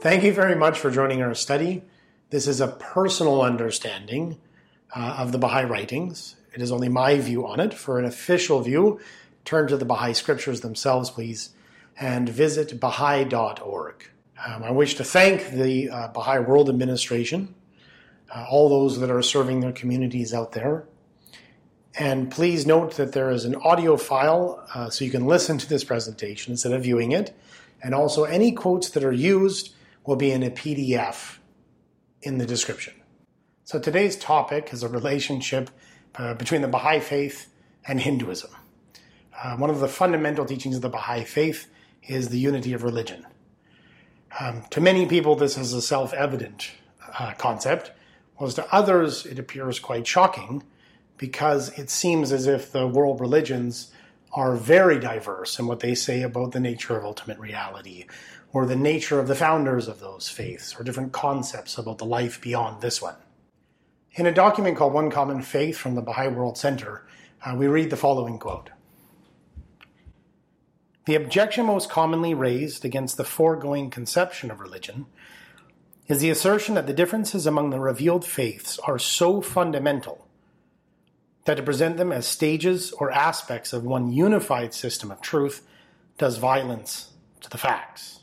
Thank you very much for joining our study. This is a personal understanding of the Baha'i writings. It is only my view on it. For an official view, turn to the Baha'i scriptures themselves, please, and visit Baha'i.org. I wish to thank the Baha'i World Administration, all those that are serving their communities out there. And please note that there is an audio file so you can listen to this presentation instead of viewing it. And also any quotes that are used will be in a PDF in the description. So today's topic is a relationship between the Baha'i faith and Hinduism. One of the fundamental teachings of the Baha'i faith is the unity of religion. To many people, this is a self-evident concept, whereas to others it appears quite shocking because it seems as if the world religions are very diverse in what they say about the nature of ultimate reality, or the nature of the founders of those faiths, or different concepts about the life beyond this one. In a document called One Common Faith from the Baha'i World Center, we read the following quote. The objection most commonly raised against the foregoing conception of religion is the assertion that the differences among the revealed faiths are so fundamental that to present them as stages or aspects of one unified system of truth does violence to the facts.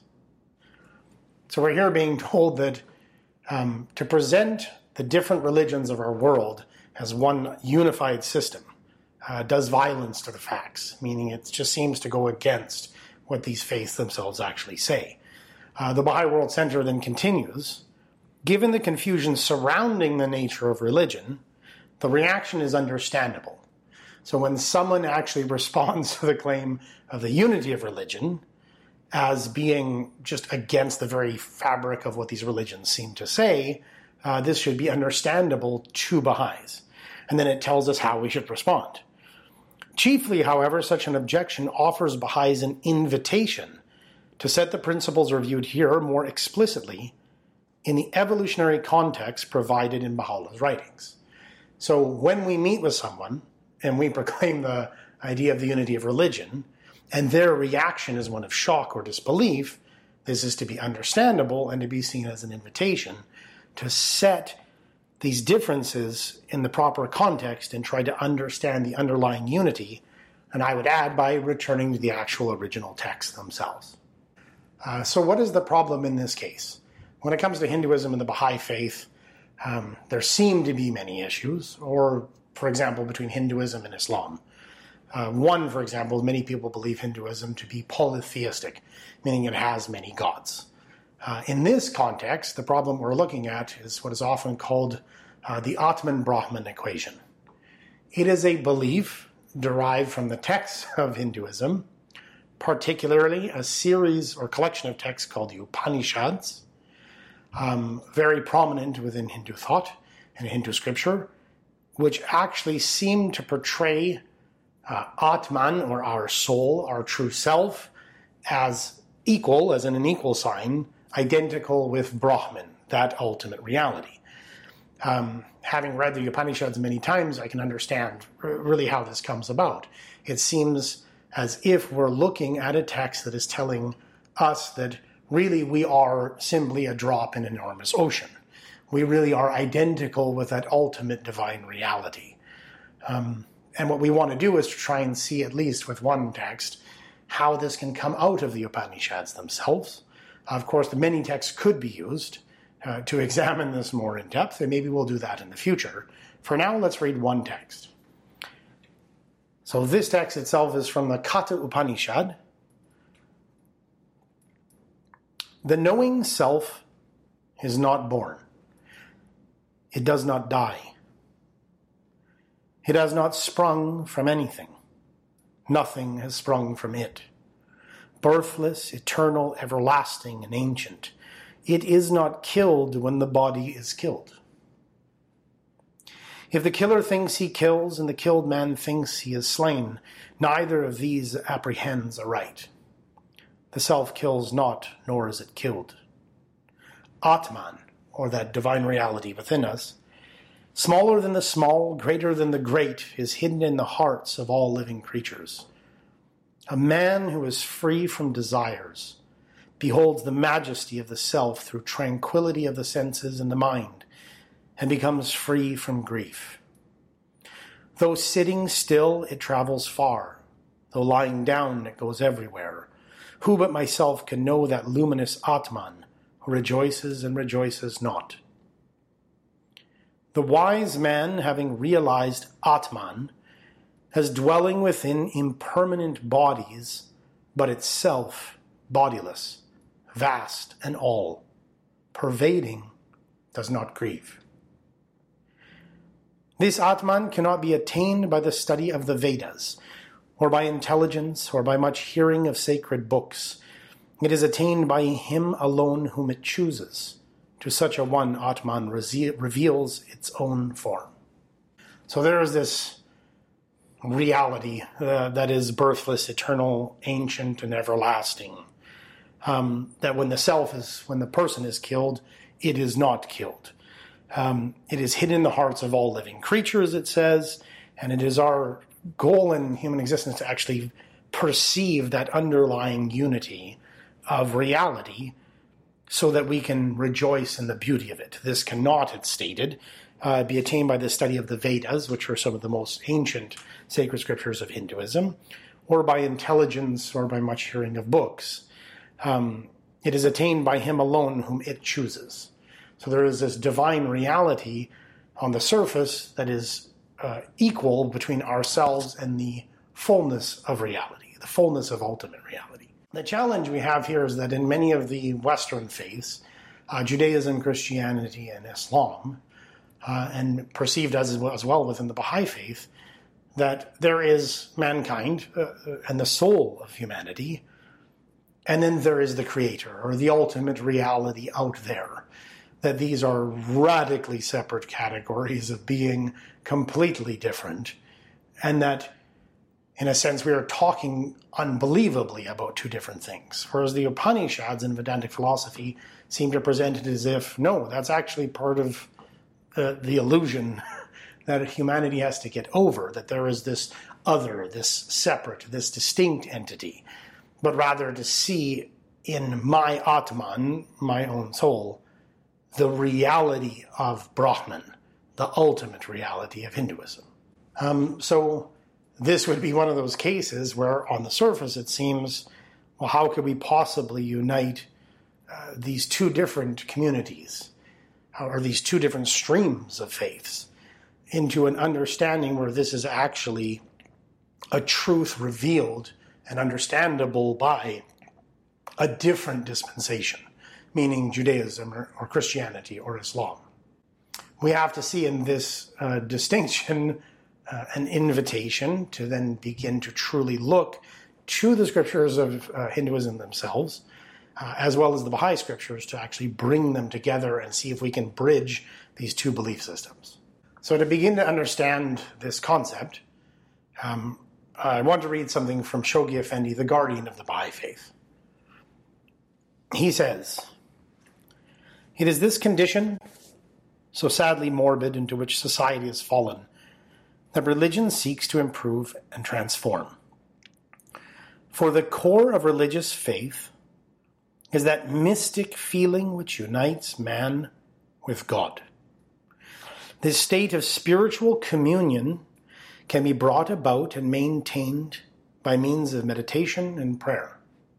So we're here being told that to present the different religions of our world as one unified system does violence to the facts, meaning it just seems to go against what these faiths themselves actually say. The Baha'i World Center then continues, given the confusion surrounding the nature of religion, the reaction is understandable. So when someone actually responds to the claim of the unity of religion as being just against the very fabric of what these religions seem to say, this should be understandable to Baha'is. And then it tells us how we should respond. Chiefly, however, such an objection offers Baha'is an invitation to set the principles reviewed here more explicitly in the evolutionary context provided in Baha'u'llah's writings. So when we meet with someone and we proclaim the idea of the unity of religion, and their reaction is one of shock or disbelief, this is to be understandable and to be seen as an invitation to set these differences in the proper context and try to understand the underlying unity, and I would add by returning to the actual original texts themselves. So what is the problem in this case? When it comes to Hinduism and the Baha'i faith, there seem to be many issues, or, for example, between Hinduism and Islam. One, for example, many people believe Hinduism to be polytheistic, meaning it has many gods. In this context, the problem we're looking at is what is often called the Atman-Brahman equation. It is a belief derived from the texts of Hinduism, particularly a series or collection of texts called the Upanishads, very prominent within Hindu thought and Hindu scripture, which actually seem to portray Atman, or our soul, our true self, as equal, as in an equal sign, identical with Brahman, that ultimate reality. Having read the Upanishads many times, I can understand really how this comes about. It seems as if we're looking at a text that is telling us that really we are simply a drop in an enormous ocean. We really are identical with that ultimate divine reality. And what we want to do is to try and see, at least with one text, how this can come out of the Upanishads themselves. Of course, the many texts could be used to examine this more in depth, and maybe we'll do that in the future. For now, let's read one text. So this text itself is from the Katha Upanishad. The knowing self is not born. It does not die. It has not sprung from anything. Nothing has sprung from it. Birthless, eternal, everlasting, and ancient. It is not killed when the body is killed. If the killer thinks he kills and the killed man thinks he is slain, neither of these apprehends aright. The self kills not, nor is it killed. Atman, or that divine reality within us, smaller than the small, greater than the great, is hidden in the hearts of all living creatures. A man who is free from desires, beholds the majesty of the self through tranquility of the senses and the mind, and becomes free from grief. Though sitting still, it travels far. Though lying down, it goes everywhere. Who but myself can know that luminous Atman, who rejoices and rejoices not? The wise man, having realized Atman, as dwelling within impermanent bodies, but itself bodiless, vast and all, pervading, does not grieve. This Atman cannot be attained by the study of the Vedas, or by intelligence, or by much hearing of sacred books. It is attained by him alone whom it chooses. To such a one, Atman reveals its own form. So there is this reality that is birthless, eternal, ancient, and everlasting. That when the person is killed, it is not killed. It is hidden in the hearts of all living creatures, it says, and it is our goal in human existence to actually perceive that underlying unity of reality so that we can rejoice in the beauty of it. This cannot, it's stated, be attained by the study of the Vedas, which are some of the most ancient sacred scriptures of Hinduism, or by intelligence, or by much hearing of books. It is attained by him alone whom it chooses. So there is this divine reality on the surface that is equal between ourselves and the fullness of reality, the fullness of ultimate reality. The challenge we have here is that in many of the Western faiths, Judaism, Christianity, and Islam, and perceived as well within the Baha'i faith, that there is mankind and the soul of humanity, and then there is the Creator, or the ultimate reality out there. That these are radically separate categories of being, completely different, and that, in a sense, we are talking unbelievably about two different things. Whereas the Upanishads in Vedantic philosophy seem to present it as if, no, that's actually part of the illusion that humanity has to get over, that there is this other, this separate, this distinct entity, but rather to see in my Atman, my own soul, the reality of Brahman, the ultimate reality of Hinduism. So this would be one of those cases where on the surface it seems, well, how could we possibly unite these two different communities, or these two different streams of faiths, into an understanding where this is actually a truth revealed and understandable by a different dispensation, meaning Judaism or Christianity or Islam. We have to see in this distinction an invitation to then begin to truly look to the scriptures of Hinduism themselves, as well as the Baha'i scriptures, to actually bring them together and see if we can bridge these two belief systems. So to begin to understand this concept, I want to read something from Shoghi Effendi, the guardian of the Baha'i faith. He says, "It is this condition, so sadly morbid, into which society has fallen, that religion seeks to improve and transform. For the core of religious faith is that mystic feeling which unites man with God. This state of spiritual communion can be brought about and maintained by means of meditation and prayer.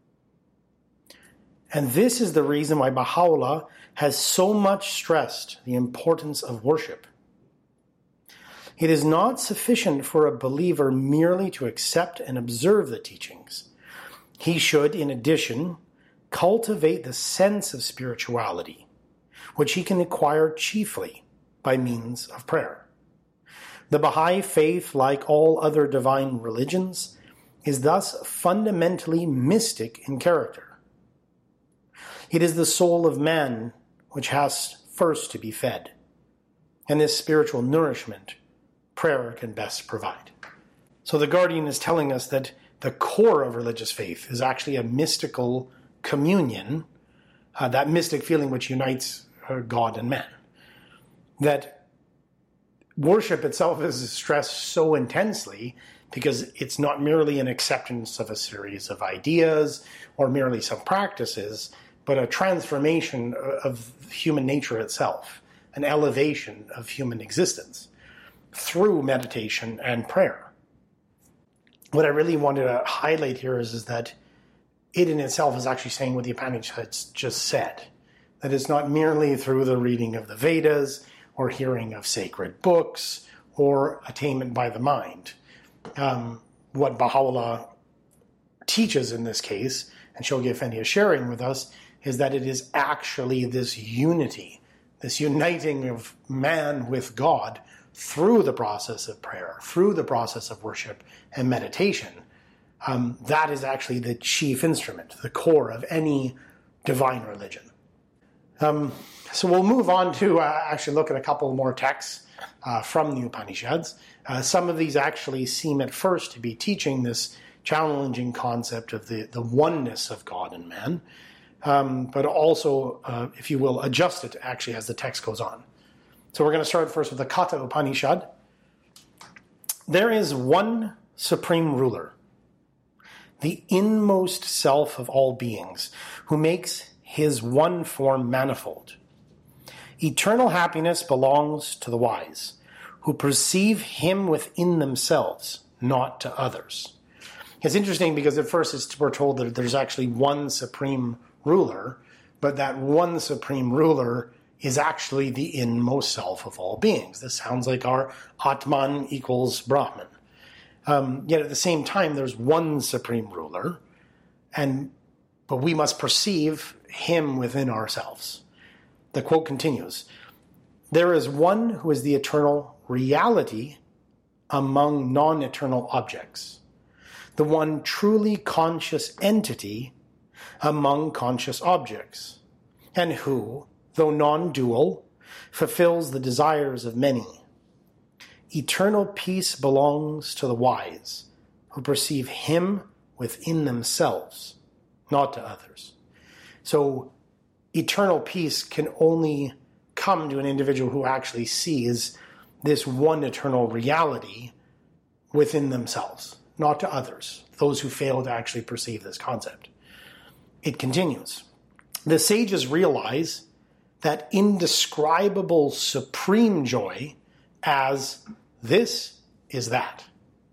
And this is the reason why Baha'u'llah has so much stressed the importance of worship. It is not sufficient for a believer merely to accept and observe the teachings. He should, in addition, cultivate the sense of spirituality, which he can acquire chiefly by means of prayer. The Baha'i faith, like all other divine religions, is thus fundamentally mystic in character. It is the soul of man which has first to be fed, and this spiritual nourishment prayer can best provide." So the guardian is telling us that the core of religious faith is actually a mystical communion, that mystic feeling which unites God and man. That worship itself is stressed so intensely because it's not merely an acceptance of a series of ideas or merely some practices, but a transformation of human nature itself, an elevation of human existence through meditation and prayer. What I really wanted to highlight here is that it in itself is actually saying what the Upanishads just said, that it's not merely through the reading of the Vedas or hearing of sacred books or attainment by the mind. What Baha'u'llah teaches in this case, and Shoghi Effendi is sharing with us, is that it is actually this unity, this uniting of man with God through the process of prayer, through the process of worship and meditation. That is actually the chief instrument, the core of any divine religion. So we'll move on to actually look at a couple more texts from the Upanishads. Some of these actually seem at first to be teaching this challenging concept of the oneness of God and man, but also, if you will, adjust it actually as the text goes on. So we're going to start first with the Katha Upanishad. There is one supreme ruler, the inmost self of all beings, who makes his one form manifold. Eternal happiness belongs to the wise, who perceive him within themselves, not to others. It's interesting because at first we're told that there's actually one supreme ruler, but that one supreme ruler is actually the inmost self of all beings. This sounds like our Atman equals Brahman. Yet at the same time, there's one supreme ruler, but we must perceive him within ourselves. The quote continues, "There is one who is the eternal reality among non-eternal objects, the one truly conscious entity among conscious objects, and who, though non-dual, fulfills the desires of many. Eternal peace belongs to the wise, who perceive him within themselves, not to others." So eternal peace can only come to an individual who actually sees this one eternal reality within themselves, not to others, those who fail to actually perceive this concept. It continues, "The sages realize that indescribable supreme joy as this is that.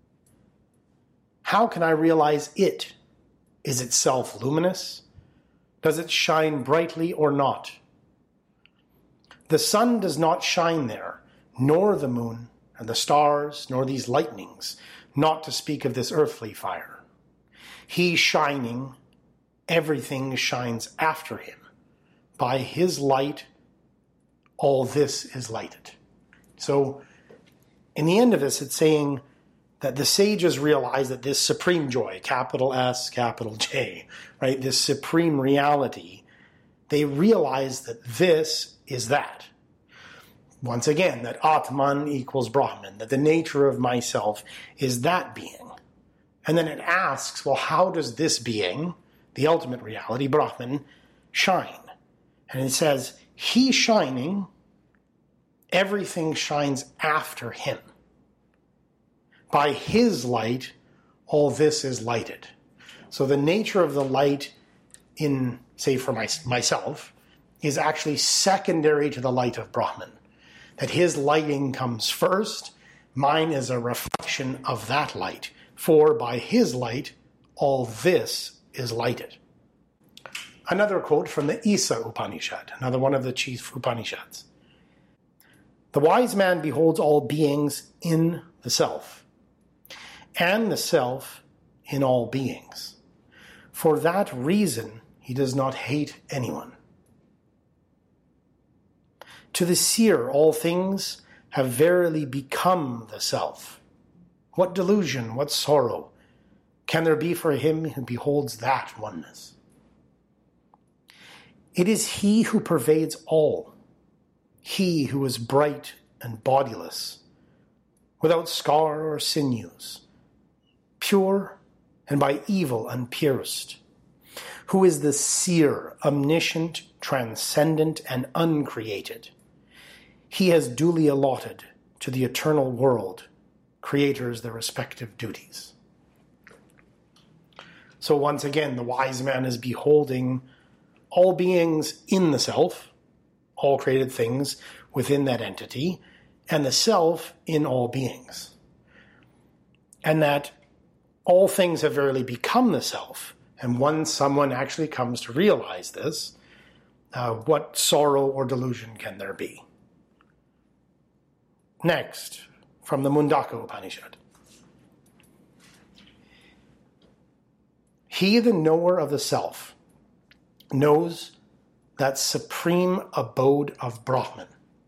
How can I realize it? Is itself luminous? Does it shine brightly or not? The sun does not shine there, nor the moon, and the stars, nor these lightnings, not to speak of this earthly fire. He shining, everything shines after him. By his light, all this is lighted." So, in the end of this, it's saying that the sages realize that this supreme joy, capital S, capital J, right, this supreme reality, they realize that this is that. Once again, that Atman equals Brahman, that the nature of myself is that being. And then it asks, well, how does this being, the ultimate reality, Brahman, shine? And it says, he shining, everything shines after him. By his light, all this is lighted. So the nature of the light in, say, for myself, is actually secondary to the light of Brahman. That his lighting comes first, mine is a reflection of that light. For by his light, all this is lighted. Another quote from the Isa Upanishad, another one of the chief Upanishads. "The wise man beholds all beings in the self, and the self in all beings. For that reason, he does not hate anyone. To the seer, all things have verily become the self. What delusion, what sorrow can there be for him who beholds that oneness? It is he who pervades all, he who is bright and bodiless, without scar or sinews, pure and by evil unpierced, who is the seer, omniscient, transcendent, and uncreated. He has duly allotted to the eternal world creators their respective duties. So once again, the wise man is beholding all beings in the self, all created things within that entity, and the self in all beings. And that all things have verily become the self. And once someone actually comes to realize this, what sorrow or delusion can there be? Next, from the Mundaka Upanishad. He, the knower of the self, knows that supreme abode of Brahman,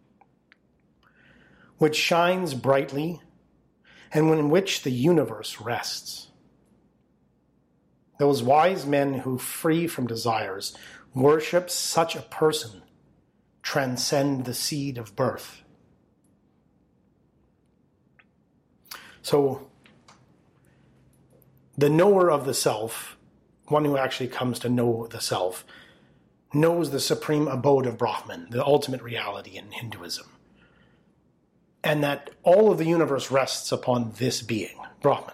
which shines brightly and in which the universe rests. Those wise men who, free from desires, worship such a person transcend the seed of birth. So, the knower of the self, one who actually comes to know the self, knows the supreme abode of Brahman, the ultimate reality in Hinduism. And that all of the universe rests upon this being, Brahman.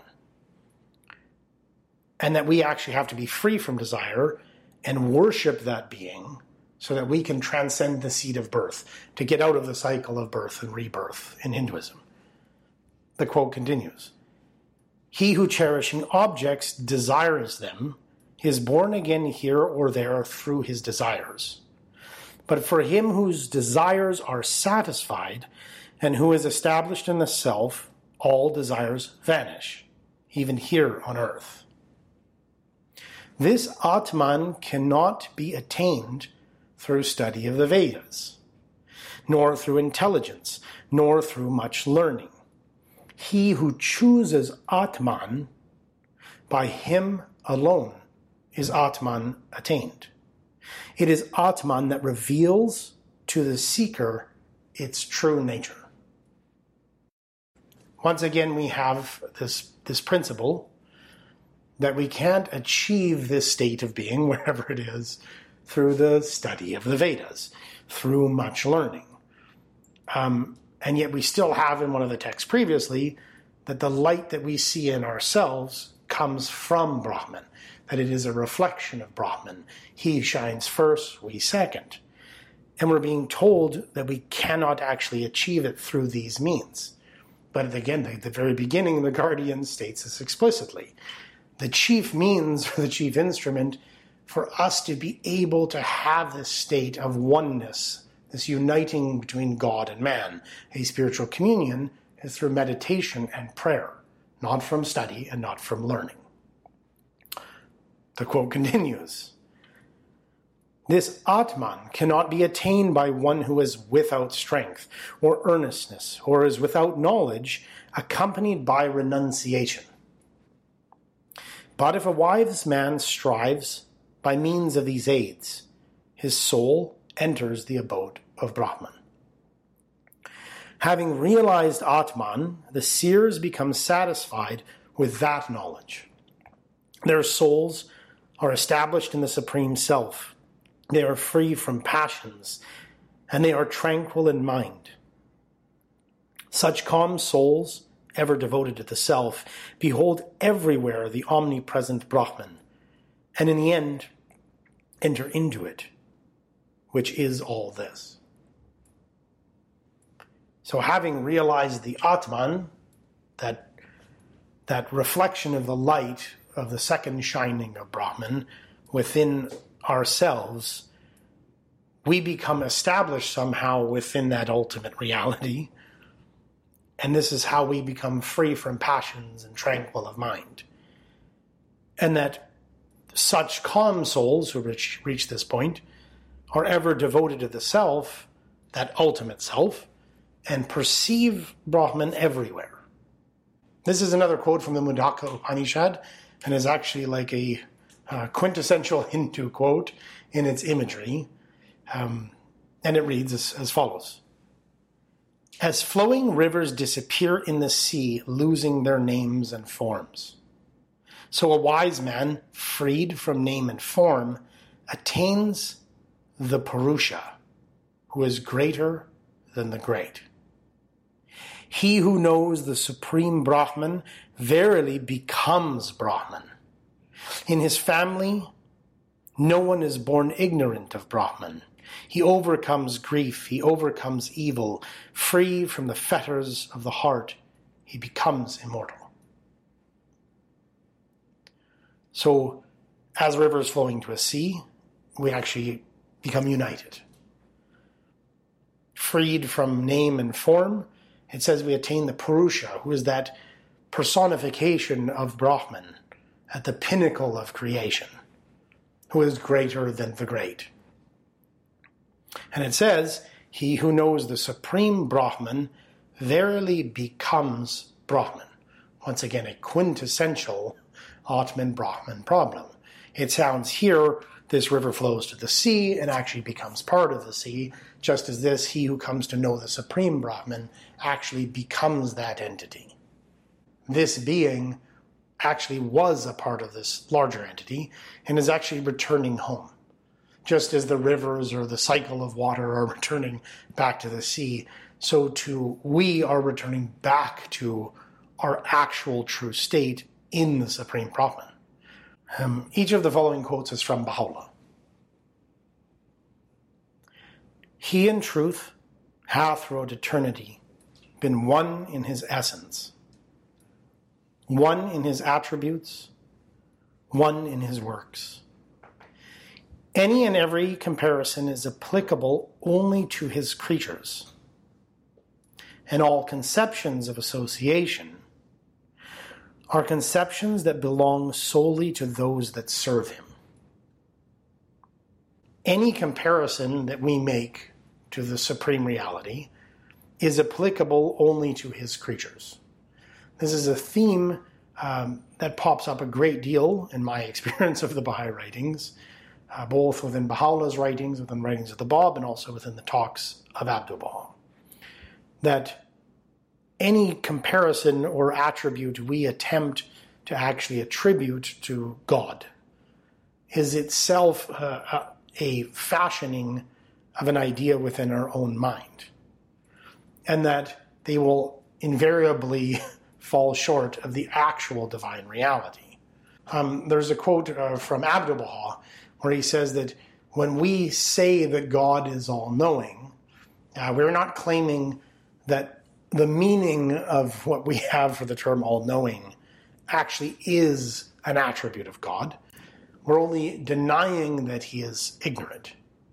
And that we actually have to be free from desire and worship that being so that we can transcend the seed of birth, to get out of the cycle of birth and rebirth in Hinduism. The quote continues, "He who cherishing objects desires them is born again here or there through his desires. But for him whose desires are satisfied and who is established in the self, all desires vanish, even here on earth. This Atman cannot be attained through study of the Vedas, nor through intelligence, nor through much learning. He who chooses Atman, by him alone is Atman attained. It is Atman that reveals to the seeker its true nature." Once again, we have this principle that we can't achieve this state of being, wherever it is, through the study of the Vedas, through much learning. And yet we still have in one of the texts previously that the light that we see in ourselves comes from Brahman, that it is a reflection of Brahman. He shines first, we second. And we're being told that we cannot actually achieve it through these means. But again, at the very beginning, the Guardian states this explicitly. The chief means, or the chief instrument, for us to be able to have this state of oneness, this uniting between God and man, a spiritual communion, is through meditation and prayer, not from study and not from learning. The quote continues, "This Atman cannot be attained by one who is without strength or earnestness, or is without knowledge, accompanied by renunciation. But if a wise man strives by means of these aids, his soul enters the abode of Brahman. Having realized Atman, the seers become satisfied with that knowledge. Their souls are established in the Supreme Self. They are free from passions, and they are tranquil in mind. Such calm souls, ever devoted to the Self, behold everywhere the omnipresent Brahman, and in the end, enter into it, which is all this." So having realized the Atman, that reflection of the light of the second shining of Brahman within ourselves, we become established somehow within that ultimate reality. And this is how we become free from passions and tranquil of mind. And that such calm souls who reach this point are ever devoted to the Self, that ultimate Self, and perceive Brahman everywhere. This is another quote from the Mundaka Upanishad, and is actually like a quintessential Hindu quote in its imagery. And it reads as follows. "As flowing rivers disappear in the sea, losing their names and forms, so a wise man, freed from name and form, attains the Purusha, who is greater than the great. He who knows the supreme Brahman verily becomes Brahman. In his family, no one is born ignorant of Brahman. He overcomes grief, he overcomes evil. Free from the fetters of the heart, he becomes immortal. So, as rivers flowing to a sea, we actually become united. Freed from name and form, it says we attain the Purusha, who is that personification of Brahman at the pinnacle of creation, who is greater than the great. And it says, he who knows the supreme Brahman verily becomes Brahman. Once again, a quintessential Atman-Brahman problem. It sounds here, this river flows to the sea and actually becomes part of the sea, just as this, he who comes to know the supreme Brahman, actually becomes that entity. This being actually was a part of this larger entity and is actually returning home. Just as the rivers or the cycle of water are returning back to the sea, so too we are returning back to our actual true state in the Supreme Brahman. Each of the following quotes is from Baha'u'llah. He in truth hath throughout eternity been one in his essence, one in his attributes, one in his works. Any and every comparison is applicable only to his creatures, and all conceptions of association are conceptions that belong solely to those that serve him. Any comparison that we make to the supreme reality is applicable only to his creatures. This is a theme that pops up a great deal in my experience of the Baha'i writings, both within Baha'u'llah's writings, within writings of the Bab, and also within the talks of Abdu'l-Baha. That any comparison or attribute we attempt to actually attribute to God is itself a fashioning of an idea within our own mind, and that they will invariably fall short of the actual divine reality. There's a quote from Abdu'l-Baha where he says that when we say that God is all-knowing, we're not claiming that the meaning of what we have for the term all-knowing actually is an attribute of God. We're only denying that he is ignorant.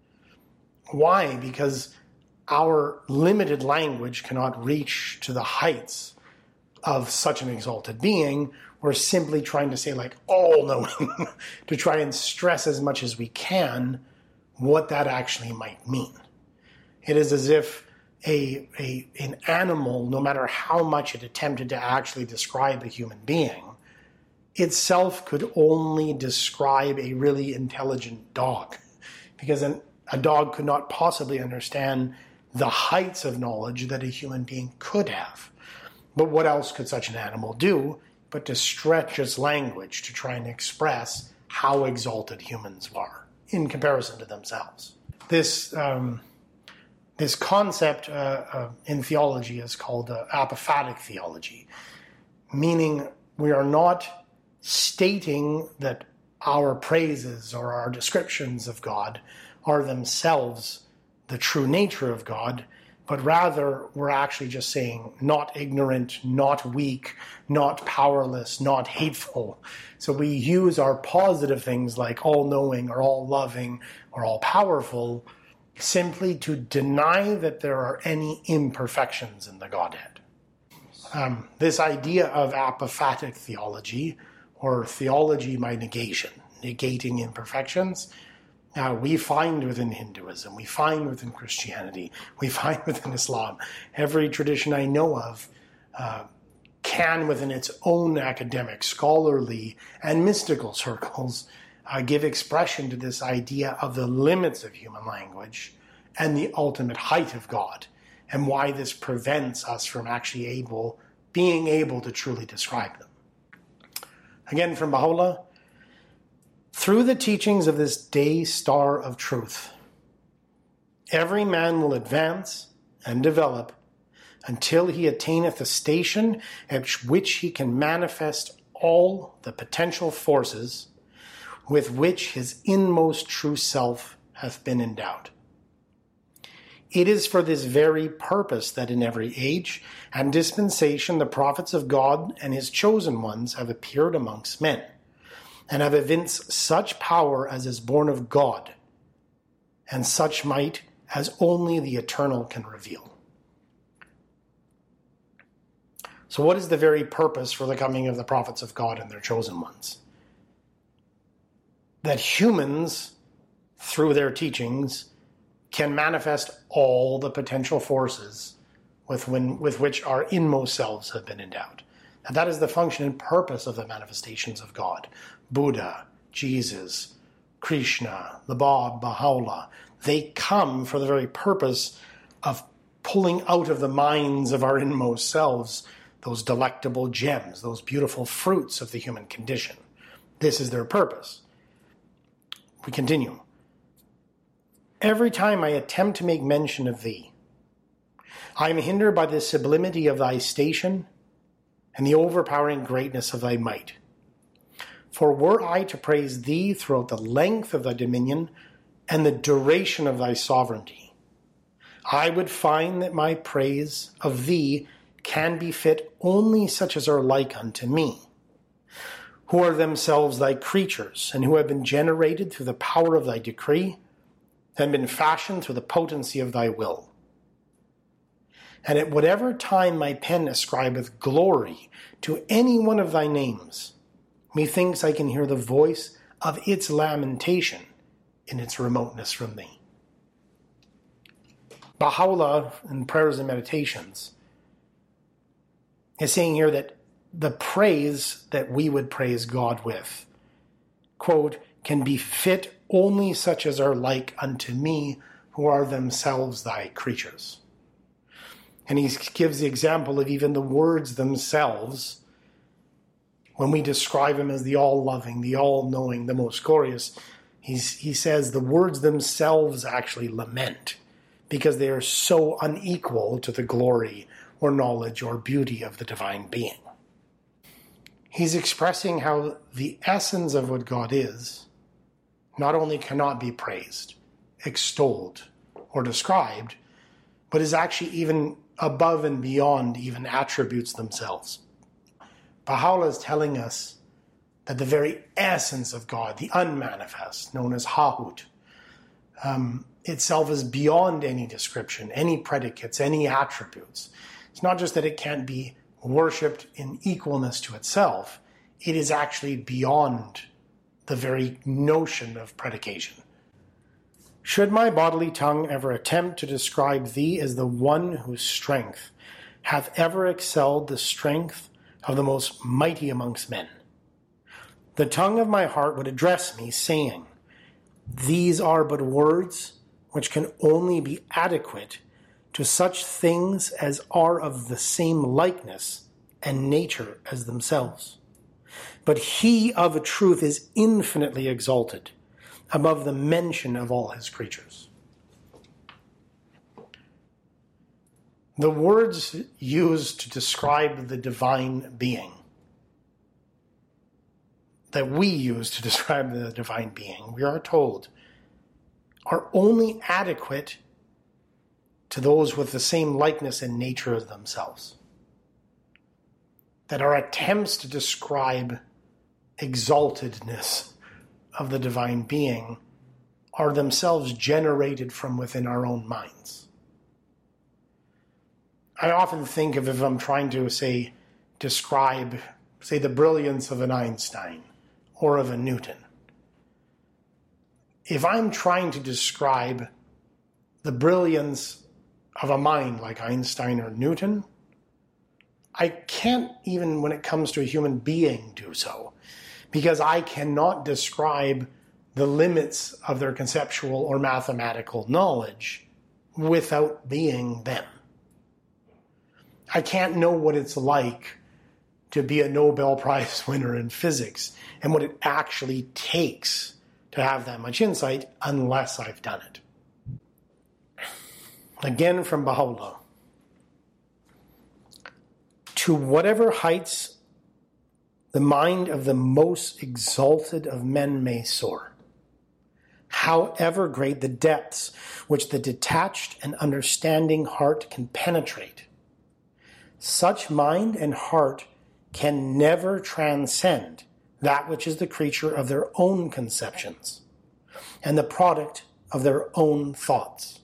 Why? Because our limited language cannot reach to the heights of such an exalted being. We're simply trying to say, like, all-knowing, to try and stress as much as we can what that actually might mean. It is as if an animal, no matter how much it attempted to actually describe a human being, itself could only describe a really intelligent dog, because a dog could not possibly understand the heights of knowledge that a human being could have. But what else could such an animal do but to stretch its language to try and express how exalted humans are in comparison to themselves? This concept in theology is called apophatic theology, meaning we are not stating that our praises or our descriptions of God are themselves the true nature of God, but rather we're actually just saying not ignorant, not weak, not powerless, not hateful. So we use our positive things like all-knowing or all-loving or all-powerful simply to deny that there are any imperfections in the Godhead. This idea of apophatic theology, or theology by negation, negating imperfections, we find within Hinduism, we find within Christianity, we find within Islam. Every tradition I know of can, within its own academic, scholarly, and mystical circles, give expression to this idea of the limits of human language and the ultimate height of God, and why this prevents us from actually being able to truly describe them. Again, from Baha'u'llah, through the teachings of this day star of truth, every man will advance and develop until he attaineth a station at which he can manifest all the potential forces with which his inmost true self hath been endowed. It is for this very purpose that in every age and dispensation the prophets of God and his chosen ones have appeared amongst men, and have evinced such power as is born of God, and such might as only the eternal can reveal. So what is the very purpose for the coming of the prophets of God and their chosen ones? That humans, through their teachings, can manifest all the potential forces with which our inmost selves have been endowed. And that is the function and purpose of the manifestations of God. Buddha, Jesus, Krishna, the Bab, Baha'u'llah, they come for the very purpose of pulling out of the minds of our inmost selves those delectable gems, those beautiful fruits of the human condition. This is their purpose. We continue. Every time I attempt to make mention of thee, I am hindered by the sublimity of thy station and the overpowering greatness of thy might. For were I to praise thee throughout the length of thy dominion and the duration of thy sovereignty, I would find that my praise of thee can befit only such as are like unto me, who are themselves thy creatures, and who have been generated through the power of thy decree, and been fashioned through the potency of thy will. And at whatever time my pen ascribeth glory to any one of thy names, methinks I can hear the voice of its lamentation in its remoteness from thee. Baha'u'llah, in Prayers and Meditations, is saying here that the praise that we would praise God with, quote, can befit only such as are like unto me, who are themselves thy creatures. And he gives the example of even the words themselves, when we describe him as the all-loving, the all-knowing, the most glorious. He says the words themselves actually lament, because they are so unequal to the glory or knowledge or beauty of the divine being. He's expressing how the essence of what God is not only cannot be praised, extolled, or described, but is actually even above and beyond even attributes themselves. Baha'u'llah is telling us that the very essence of God, the unmanifest, known as Hahut, itself is beyond any description, any predicates, any attributes. It's not just that it can't be worshipped in equalness to itself, it is actually beyond the very notion of predication. Should my bodily tongue ever attempt to describe thee as the one whose strength hath ever excelled the strength of the most mighty amongst men, the tongue of my heart would address me, saying, these are but words which can only be adequate to such things as are of the same likeness and nature as themselves. But he of a truth is infinitely exalted above the mention of all his creatures. The words used to describe the divine being, that we use to describe the divine being, we are told, are only adequate to those with the same likeness and nature as themselves. That our attempts to describe exaltedness of the divine being are themselves generated from within our own minds. I often think of, if I'm trying to, describe the brilliance of an Einstein or of a Newton. If I'm trying to describe the brilliance of a mind like Einstein or Newton, I can't, even when it comes to a human being, do so, because I cannot describe the limits of their conceptual or mathematical knowledge without being them. I can't know what it's like to be a Nobel Prize winner in physics and what it actually takes to have that much insight unless I've done it. Again from Baha'u'llah. To whatever heights the mind of the most exalted of men may soar, however great the depths which the detached and understanding heart can penetrate, such mind and heart can never transcend that which is the creature of their own conceptions and the product of their own thoughts.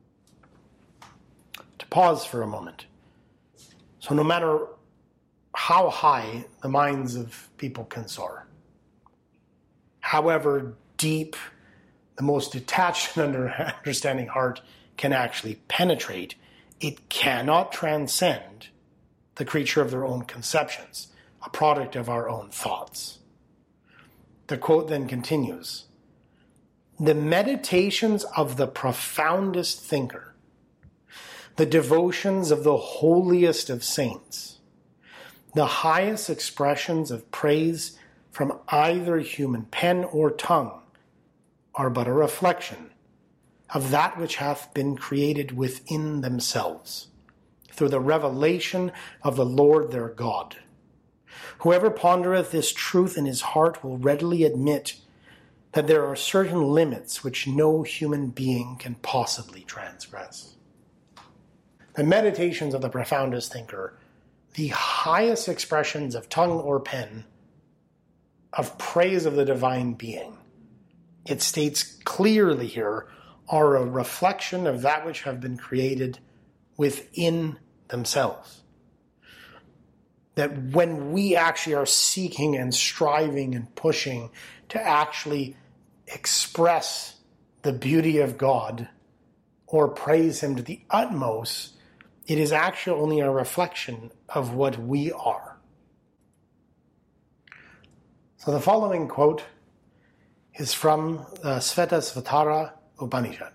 To pause for a moment. So no matter how high the minds of people can soar, however deep the most detached and understanding heart can actually penetrate, it cannot transcend the creature of their own conceptions, a product of our own thoughts. The quote then continues, "The meditations of the profoundest thinker, the devotions of the holiest of saints, the highest expressions of praise from either human pen or tongue, are but a reflection of that which hath been created within themselves, through the revelation of the Lord their God. Whoever pondereth this truth in his heart will readily admit that there are certain limits which no human being can possibly transgress." The meditations of the profoundest thinker, the highest expressions of tongue or pen of praise of the divine being, it states clearly here, are a reflection of that which have been created within themselves. That when we actually are seeking and striving and pushing to actually express the beauty of God or praise Him to the utmost, it is actually only a reflection of what we are. So the following quote is from the Svetasvatara Upanishad.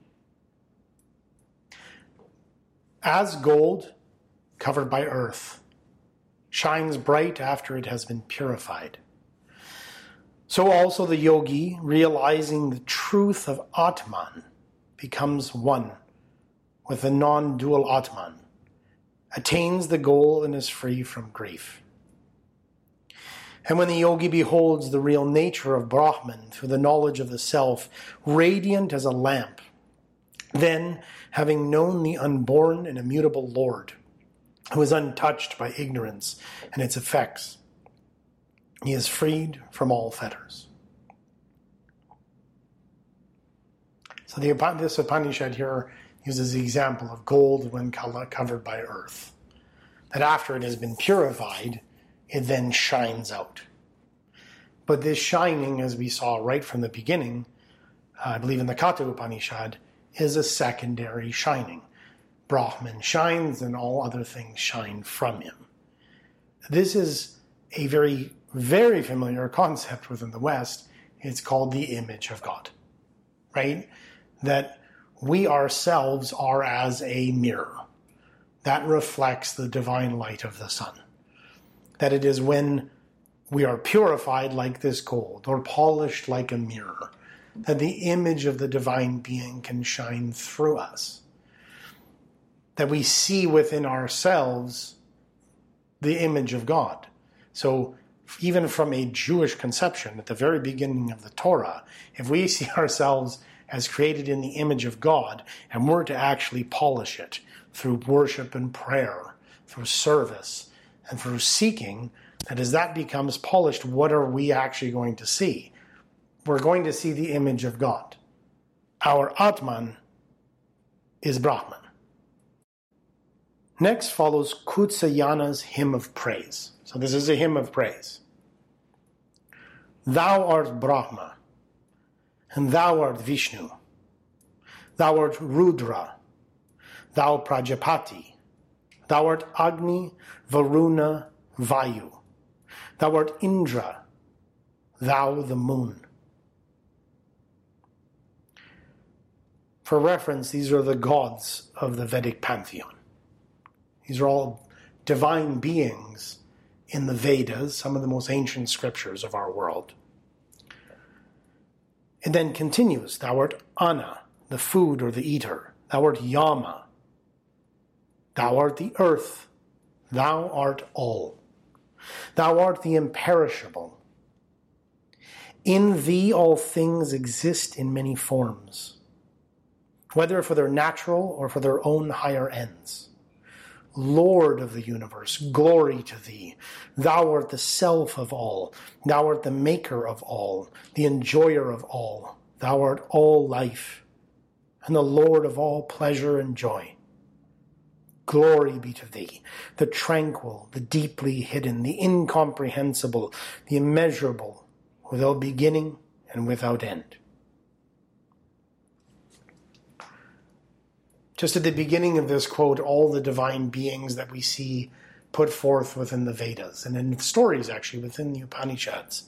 "As gold covered by earth shines bright after it has been purified, so also the yogi, realizing the truth of Atman, becomes one with the non-dual Atman, attains the goal and is free from grief. And when the yogi beholds the real nature of Brahman through the knowledge of the self, radiant as a lamp, then, having known the unborn and immutable Lord, who is untouched by ignorance and its effects, he is freed from all fetters." So this Upanishad here uses the example of gold when covered by earth, that after it has been purified, it then shines out. But this shining, as we saw right from the beginning, I believe in the Katha Upanishad, is a secondary shining. Brahman shines and all other things shine from him. This is a very, very familiar concept within the West. It's called the image of God, right? That we ourselves are as a mirror that reflects the divine light of the sun. That it is when we are purified like this gold or polished like a mirror that the image of the divine being can shine through us. That we see within ourselves the image of God. So even from a Jewish conception at the very beginning of the Torah, if we see ourselves as created in the image of God and we're to actually polish it through worship and prayer, through service, and through seeking, that as that becomes polished, what are we actually going to see? We're going to see the image of God. Our Atman is Brahman. Next follows Kutsayana's hymn of praise. So this is a hymn of praise. "Thou art Brahma, and thou art Vishnu. Thou art Rudra, thou Prajapati. Thou art Agni, Varuna, Vayu. Thou art Indra, thou the moon." For reference, these are the gods of the Vedic pantheon. These are all divine beings in the Vedas, some of the most ancient scriptures of our world. It then continues, "Thou art Anna, the food or the eater. Thou art Yama. Thou art the earth. Thou art all. Thou art the imperishable. In thee all things exist in many forms, whether for their natural or for their own higher ends. Lord of the universe, glory to thee. Thou art the self of all. Thou art the maker of all, the enjoyer of all. Thou art all life, and the Lord of all pleasure and joy. Glory be to thee, the tranquil, the deeply hidden, the incomprehensible, the immeasurable, without beginning and without end. Just at the beginning of this quote, all the divine beings that we see put forth within the Vedas, and in the stories actually within the Upanishads,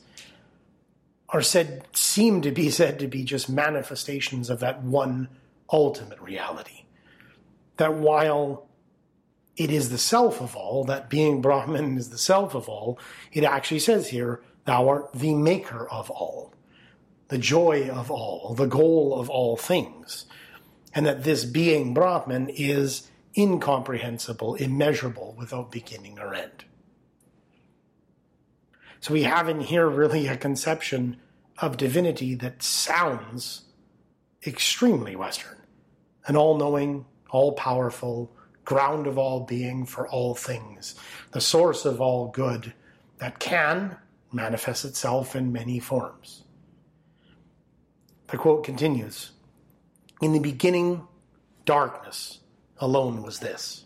seem to be said to be just manifestations of that one ultimate reality. That while it is the self of all, that being Brahman is the self of all, it actually says here, thou art the maker of all, the joy of all, the goal of all things. And that this being Brahman is incomprehensible, immeasurable, without beginning or end. So we have in here really a conception of divinity that sounds extremely Western. An all-knowing, all-powerful, ground of all being for all things, the source of all good that can manifest itself in many forms. The quote continues, in the beginning, darkness alone was this.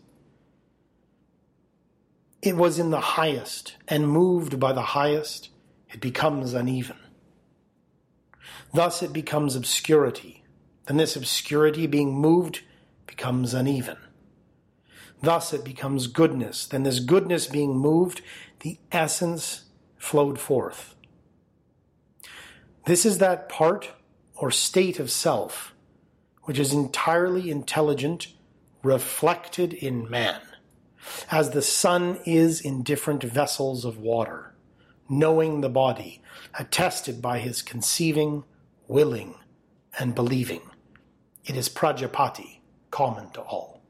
It was in the highest, and moved by the highest, it becomes uneven. Thus it becomes obscurity. Then this obscurity being moved becomes uneven. Thus it becomes goodness. Then this goodness being moved, the essence flowed forth. This is that part or state of self which is entirely intelligent, reflected in man, as the sun is in different vessels of water, knowing the body, attested by his conceiving, willing, and believing. It is Prajapati, common to all.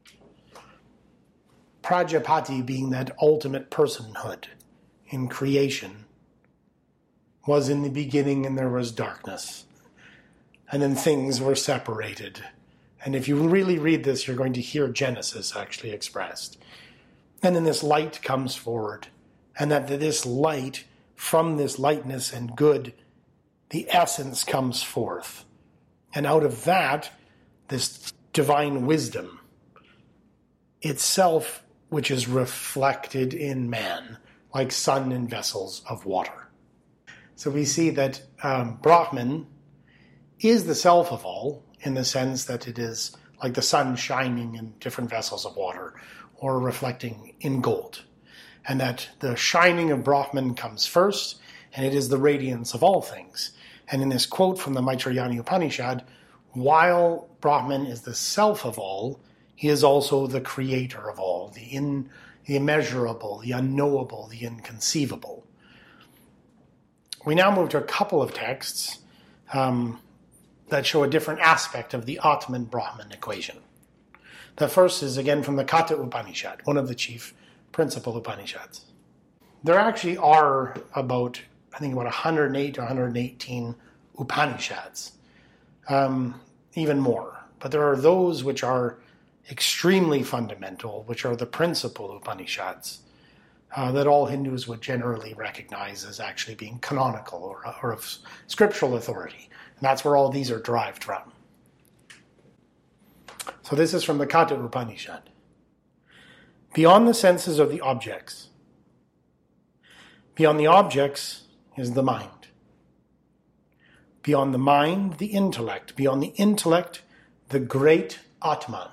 Prajapati being that ultimate personhood in creation, was in the beginning and there was darkness. And then things were separated. And if you really read this, you're going to hear Genesis actually expressed. And then this light comes forward. And that this light, from this lightness and good, the essence comes forth. And out of that, this divine wisdom itself, which is reflected in man, like sun in vessels of water. So we see that Brahman is the self of all, in the sense that it is like the sun shining in different vessels of water, or reflecting in gold. And that the shining of Brahman comes first, and it is the radiance of all things. And in this quote from the Maitrayani Upanishad, while Brahman is the self of all, he is also the creator of all, the immeasurable, the unknowable, the inconceivable. We now move to a couple of texts that show a different aspect of the Atman-Brahman equation. The first is again from the Katha Upanishad, one of the chief principal Upanishads. There actually are about 108 or 118 Upanishads, even more. But there are those which are extremely fundamental, which are the principal Upanishads, that all Hindus would generally recognize as actually being canonical or of scriptural authority. And that's where all these are derived from. So this is from the Katha Upanishad. Beyond the senses are the objects. Beyond the objects is the mind. Beyond the mind, the intellect. Beyond the intellect, the great Atman.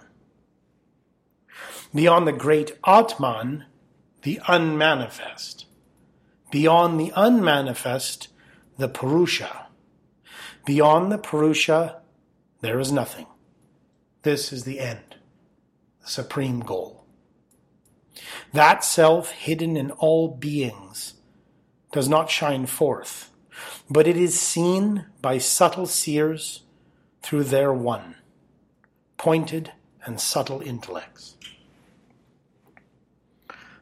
Beyond the great Atman, the unmanifest. Beyond the unmanifest, the Purusha. Beyond the Purusha, there is nothing. This is the end, the supreme goal. That self hidden in all beings does not shine forth, but it is seen by subtle seers through their one, pointed and subtle intellects.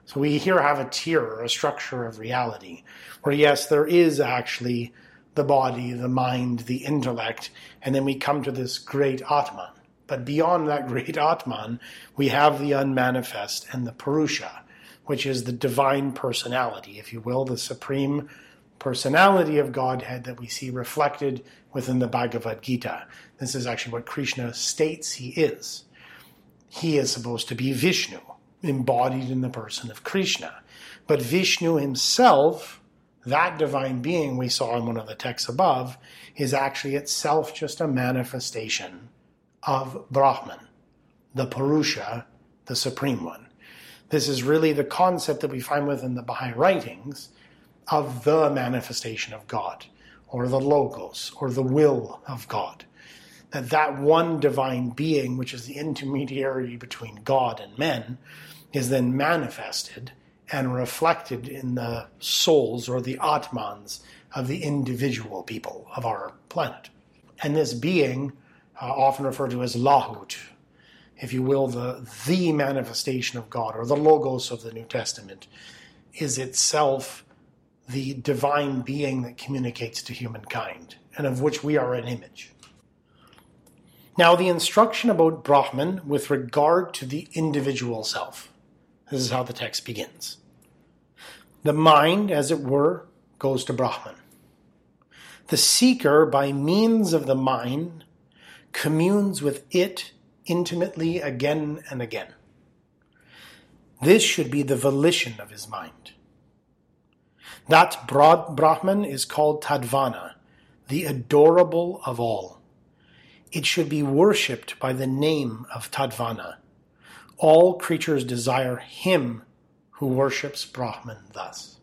So we here have a tier, or a structure of reality, where yes, there is actually the body, the mind, the intellect, and then we come to this great Atman. But beyond that great Atman, we have the unmanifest and the Purusha, which is the divine personality, if you will, the supreme personality of Godhead that we see reflected within the Bhagavad Gita. This is actually what Krishna states he is. He is supposed to be Vishnu, embodied in the person of Krishna. But Vishnu himself, that divine being we saw in one of the texts above, is actually itself just a manifestation of Brahman, the Purusha, the Supreme One. This is really the concept that we find within the Baha'i writings of the manifestation of God, or the Logos, or the will of God. That one divine being, which is the intermediary between God and men, is then manifested and reflected in the souls or the Atmans of the individual people of our planet. And this being, often referred to as Lahut, if you will, the manifestation of God, or the Logos of the New Testament, is itself the divine being that communicates to humankind, and of which we are an image. Now, the instruction about Brahman with regard to the individual self. This is how the text begins. The mind, as it were, goes to Brahman. The seeker, by means of the mind, communes with it intimately again and again. This should be the volition of his mind. That Brahman is called Tadvana, the adorable of all. It should be worshipped by the name of Tadvana. All creatures desire him who worships Brahman thus.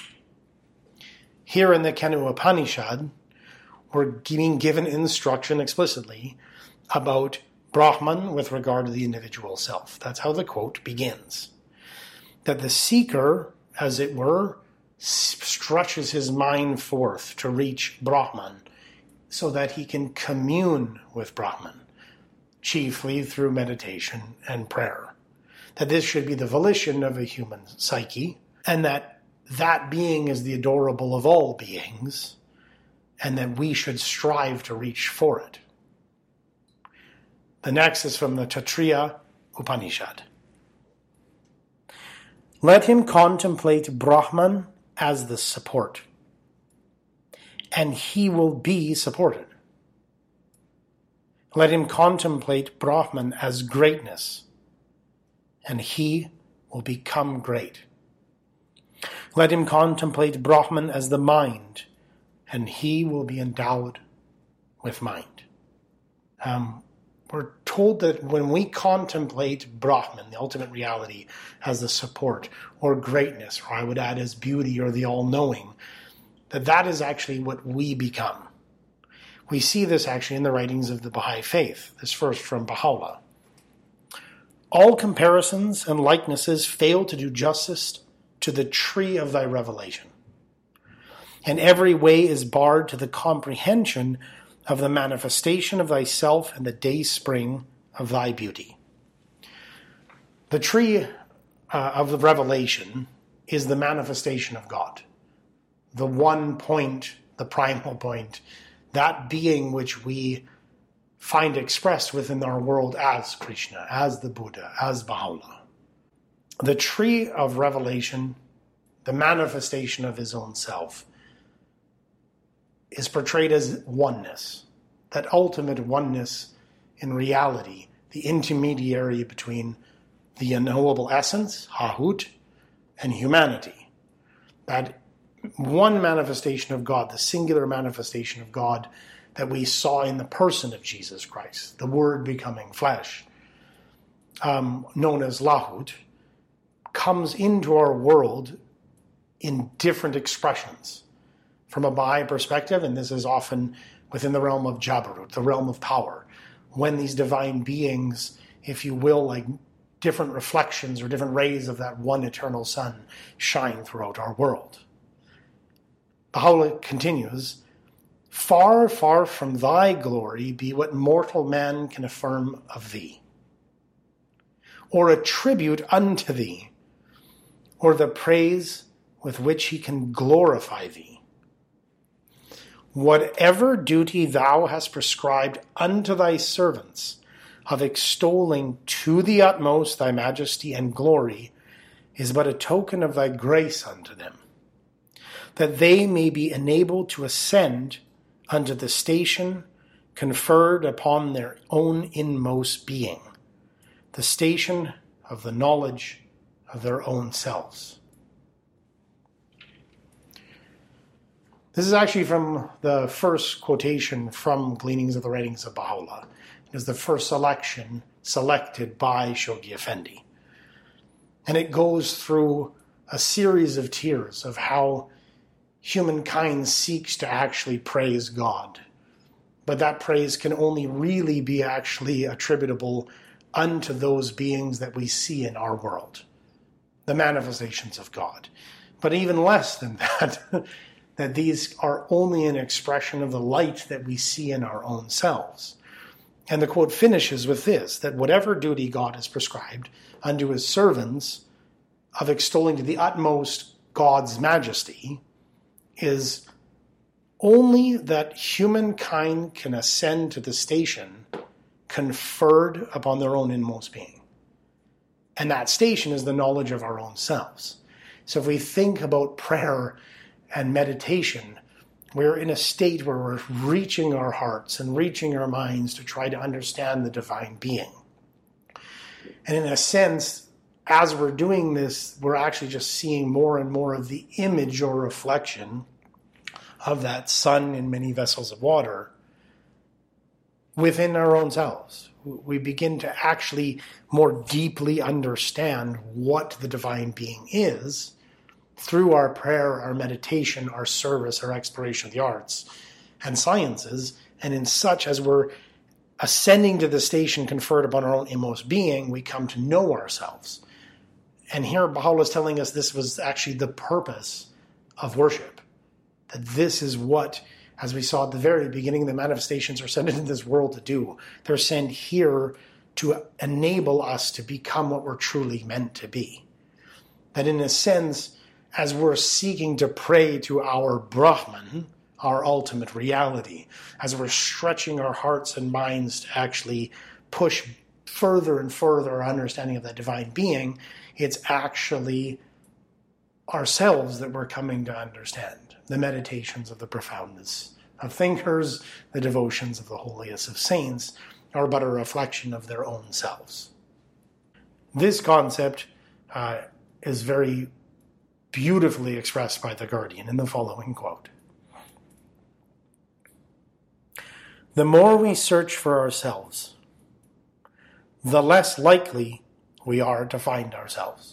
Here in the Kenu Upanishad, we're being given instruction explicitly about Brahman with regard to the individual self. That's how the quote begins. That the seeker, as it were, stretches his mind forth to reach Brahman so that he can commune with Brahman, chiefly through meditation and prayer. That this should be the volition of a human psyche, and that being is the adorable of all beings, and that we should strive to reach for it. The next is from the Taittiriya Upanishad. Let him contemplate Brahman as the support, and he will be supported. Let him contemplate Brahman as greatness, and he will become great. Let him contemplate Brahman as the mind, and he will be endowed with mind. We're told that when we contemplate Brahman, the ultimate reality, as the support or greatness, or I would add as beauty or the all-knowing, that is actually what we become. We see this actually in the writings of the Baha'i Faith. This first from Baha'u'llah. All comparisons and likenesses fail to do justice to the tree of thy revelation, and every way is barred to the comprehension of the manifestation of thyself and the day spring of thy beauty. The tree of the revelation is the manifestation of God, the one point, the primal point, that being which we find expressed within our world as Krishna, as the Buddha, as Baha'u'llah. The tree of revelation, the manifestation of his own self, is portrayed as oneness, that ultimate oneness in reality, the intermediary between the unknowable essence, Hahut, and humanity. That one manifestation of God, the singular manifestation of God that we saw in the person of Jesus Christ, the Word becoming flesh, known as Lahut, comes into our world in different expressions. From a Baha'i perspective, and this is often within the realm of Jabarut, the realm of power, when these divine beings, if you will, like different reflections or different rays of that one eternal sun, shine throughout our world. Baha'u'llah continues, far, far from thy glory be what mortal man can affirm of thee, or attribute unto thee. or the praise with which he can glorify thee. Whatever duty thou hast prescribed unto thy servants, of extolling to the utmost thy majesty and glory, is but a token of thy grace unto them, that they may be enabled to ascend unto the station conferred upon their own inmost being, the station of the knowledge of their own selves. This is actually from the first quotation from Gleanings of the Writings of Baha'u'llah. It is the first selection selected by Shoghi Effendi. And it goes through a series of tiers of how humankind seeks to actually praise God. But that praise can only really be actually attributable unto those beings that we see in our world, the manifestations of God. But even less than that, that these are only an expression of the light that we see in our own selves. And the quote finishes with this, that whatever duty God has prescribed unto his servants of extolling to the utmost God's majesty is only that humankind can ascend to the station conferred upon their own inmost being. And that station is the knowledge of our own selves. So if we think about prayer and meditation, we're in a state where we're reaching our hearts and reaching our minds to try to understand the divine being. And in a sense, as we're doing this, we're actually just seeing more and more of the image or reflection of that sun in many vessels of water within our own selves. We begin to actually more deeply understand what the divine being is through our prayer, our meditation, our service, our exploration of the arts and sciences. And in such as we're ascending to the station conferred upon our own inmost being, we come to know ourselves. And here Baha'u'llah is telling us this was actually the purpose of worship. That this is what, as we saw at the very beginning, the manifestations are sent into this world to do. They're sent here to enable us to become what we're truly meant to be. That in a sense, as we're seeking to pray to our Brahman, our ultimate reality, as we're stretching our hearts and minds to actually push further and further our understanding of that divine being, it's actually ourselves that we're coming to understand. The meditations of the profoundness of thinkers, the devotions of the holiest of saints, are but a reflection of their own selves. This concept is very beautifully expressed by the Guardian in the following quote. The more we search for ourselves, the less likely we are to find ourselves.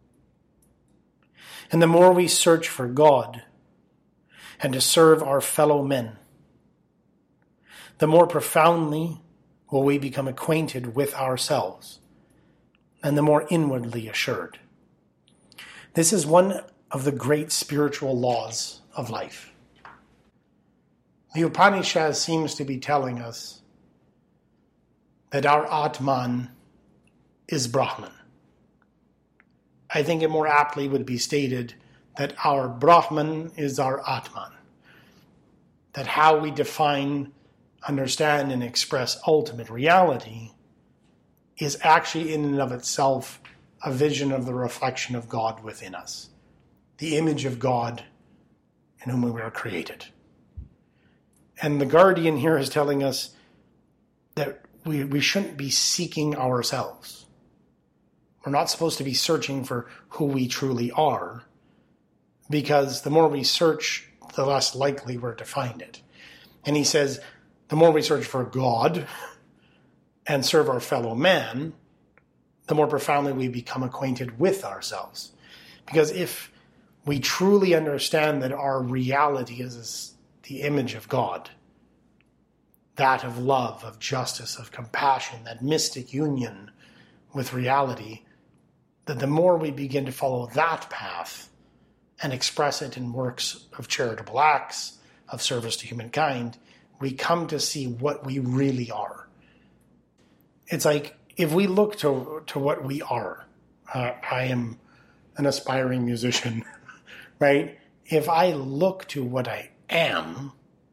And the more we search for God and to serve our fellow men, the more profoundly will we become acquainted with ourselves and the more inwardly assured. This is one of the great spiritual laws of life. The Upanishad seems to be telling us that our Atman is Brahman. I think it more aptly would be stated that our Brahman is our Atman. That how we define, understand, and express ultimate reality is actually in and of itself a vision of the reflection of God within us, the image of God in whom we were created. And the Guardian here is telling us that we shouldn't be seeking ourselves. We're not supposed to be searching for who we truly are, because the more we search, the less likely we're to find it. And he says, the more we search for God and serve our fellow man, the more profoundly we become acquainted with ourselves. Because if we truly understand that our reality is the image of God, that of love, of justice, of compassion, that mystic union with reality, that the more we begin to follow that path and express it in works of charitable acts, of service to humankind, we come to see what we really are. It's like, if we look to what we are, I am an aspiring musician, right? If I look to what I am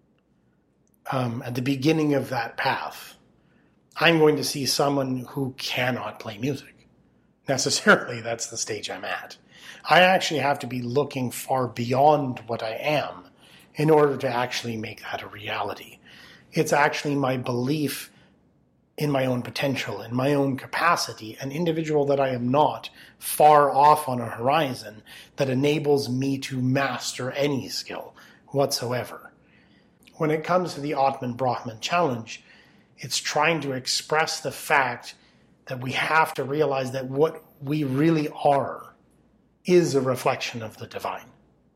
at the beginning of that path, I'm going to see someone who cannot play music. Necessarily, that's the stage I'm at. I actually have to be looking far beyond what I am in order to actually make that a reality. It's actually my belief in my own potential, in my own capacity, an individual that I am not, far off on a horizon, that enables me to master any skill whatsoever. When it comes to the Atman Brahman challenge, it's trying to express the fact that we have to realize that what we really are is a reflection of the divine.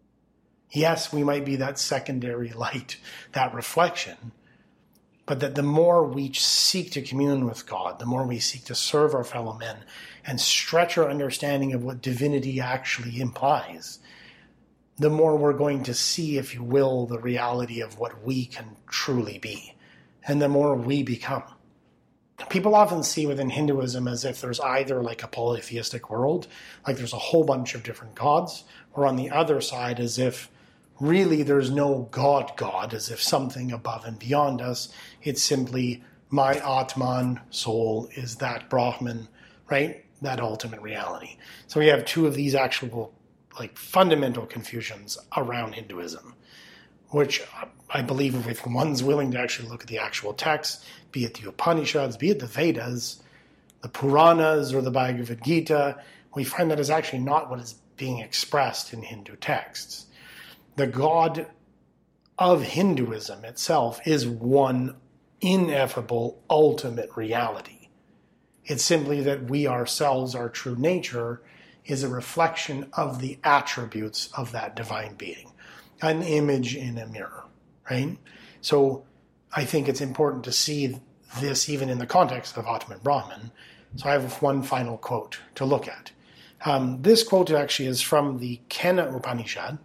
Yes, we might be that secondary light, that reflection, but that the more we seek to commune with God, the more we seek to serve our fellow men and stretch our understanding of what divinity actually implies, the more we're going to see, if you will, the reality of what we can truly be, and the more we become. People often see within Hinduism as if there's either like a polytheistic world, like there's a whole bunch of different gods, or on the other side as if really there's no God, as if something above and beyond us. It's simply my Atman, soul, is that Brahman, right? That ultimate reality. So we have two of these actual fundamental confusions around Hinduism, which I believe if one's willing to actually look at the actual texts, be it the Upanishads, be it the Vedas, the Puranas, or the Bhagavad Gita, we find that is actually not what is being expressed in Hindu texts. The God of Hinduism itself is one ineffable, ultimate reality. It's simply that we ourselves, our true nature, is a reflection of the attributes of that divine being, an image in a mirror, right? So I think it's important to see this even in the context of Atman Brahman. So I have one final quote to look at. This quote actually is from the Kena Upanishad.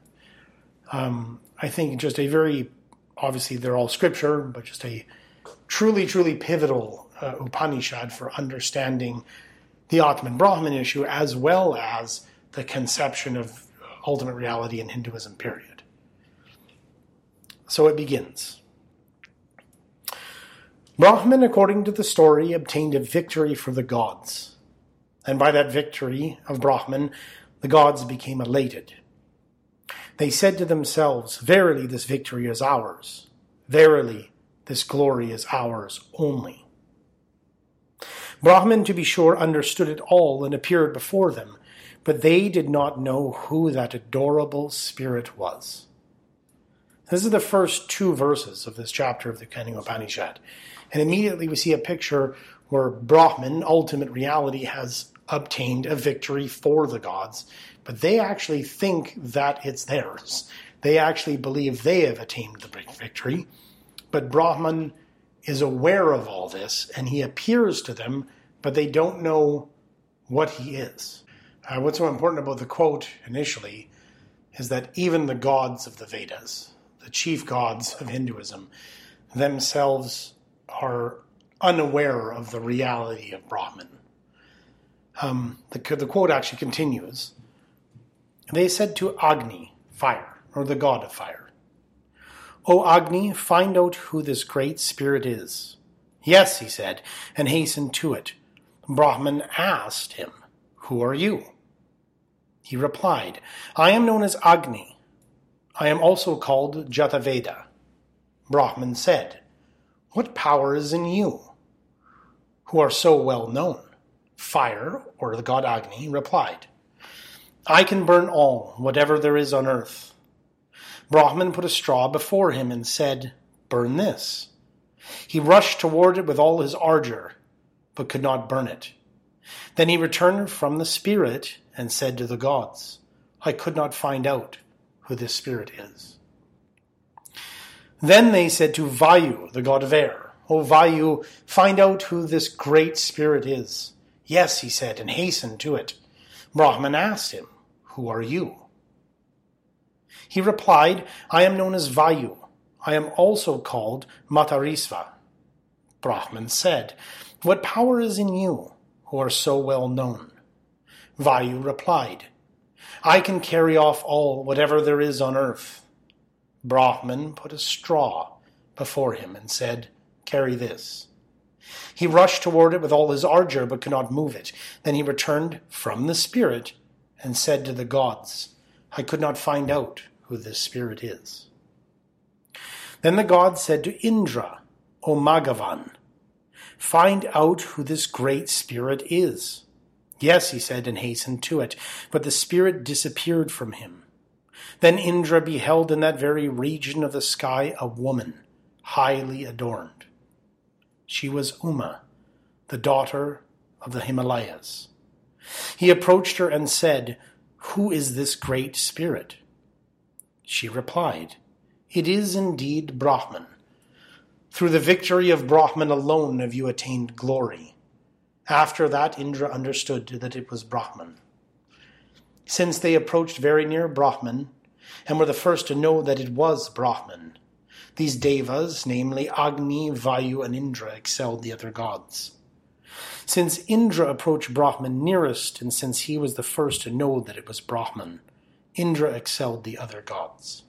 I think just a very, obviously they're all scripture, but just a truly, truly pivotal Upanishad for understanding the Atman Brahman issue, as well as the conception of ultimate reality in Hinduism, period. So it begins. Brahman, according to the story, obtained a victory for the gods. And by that victory of Brahman, the gods became elated. They said to themselves, "Verily, this victory is ours. Verily, this glory is ours only." Brahman, to be sure, understood it all and appeared before them, but they did not know who that adorable spirit was. This is the first two verses of this chapter of the Kena Upanishad. And immediately we see a picture where Brahman, ultimate reality, has obtained a victory for the gods, but they actually think that it's theirs. They actually believe they have attained the victory, but Brahman is aware of all this, and he appears to them, but they don't know what he is. What's so important about the quote initially is that even the gods of the Vedas, the chief gods of Hinduism, themselves are unaware of the reality of Brahman. The quote actually continues. They said to Agni, fire, or the god of fire, "O Agni, find out who this great spirit is." "Yes," he said, and hastened to it. Brahman asked him, "Who are you?" He replied, "I am known as Agni. I am also called Jataveda." Brahman said, "What power is in you, who are so well known?" Fire, or the god Agni, replied, "I can burn all, whatever there is on earth." Brahman put a straw before him and said, "Burn this." He rushed toward it with all his ardor, but could not burn it. Then he returned from the spirit and said to the gods, "I could not find out who this spirit is." Then they said to Vayu, the god of air, "O Vayu, find out who this great spirit is." "Yes," he said, and hastened to it. Brahman asked him, "Who are you?" He replied, "I am known as Vayu. I am also called Matarisva." Brahman said, "What power is in you, who are so well known?" Vayu replied, I can carry off all, whatever there is on earth. Brahman put a straw before him and said, carry this. He rushed toward it with all his ardor, but could not move it. Then he returned from the spirit and said to the gods, I could not find out who this spirit is. Then the gods said to Indra, O Magavan, find out who this great spirit is. Yes, he said, and hastened to it, but the spirit disappeared from him. Then Indra beheld in that very region of the sky a woman, highly adorned. She was Uma, the daughter of the Himalayas. He approached her and said, Who is this great spirit? She replied, It is indeed Brahman. Through the victory of Brahman alone have you attained glory. After that, Indra understood that it was Brahman. Since they approached very near Brahman, and were the first to know that it was Brahman, these devas, namely Agni, Vayu, and Indra, excelled the other gods. Since Indra approached Brahman nearest, and since he was the first to know that it was Brahman, Indra excelled the other gods.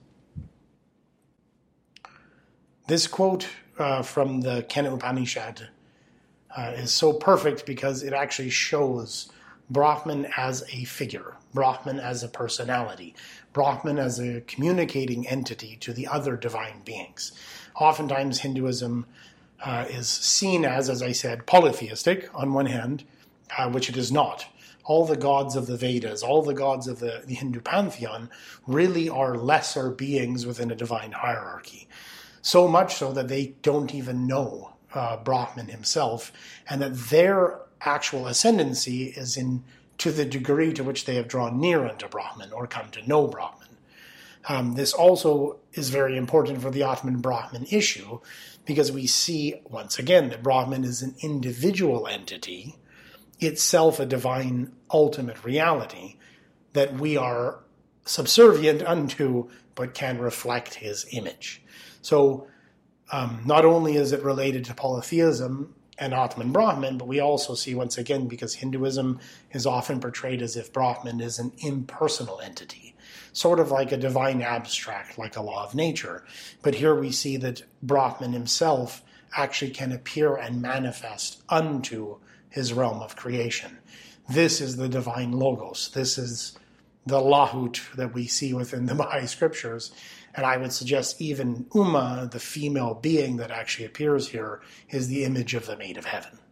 This quote from the Kena Upanishad is so perfect because it actually shows Brahman as a figure, Brahman as a personality, Brahman as a communicating entity to the other divine beings. Oftentimes Hinduism is seen as I said, polytheistic on one hand, which it is not. All the gods of the Vedas, all the gods of the Hindu pantheon really are lesser beings within a divine hierarchy. So much so that they don't even know Brahman himself, and that their actual ascendancy is to the degree to which they have drawn near unto Brahman or come to know Brahman. This also is very important for the Atman-Brahman issue, because we see, once again, that Brahman is an individual entity, itself a divine ultimate reality, that we are subservient unto, but can reflect his image. So not only is it related to polytheism and Atman-Brahman, but we also see, once again, because Hinduism is often portrayed as if Brahman is an impersonal entity, sort of like a divine abstract, like a law of nature. But here we see that Brahman himself actually can appear and manifest unto his realm of creation. This is the divine logos. This is the lahut that we see within the Baha'i scriptures. And I would suggest even Uma, the female being that actually appears here, is the image of the maid of heaven.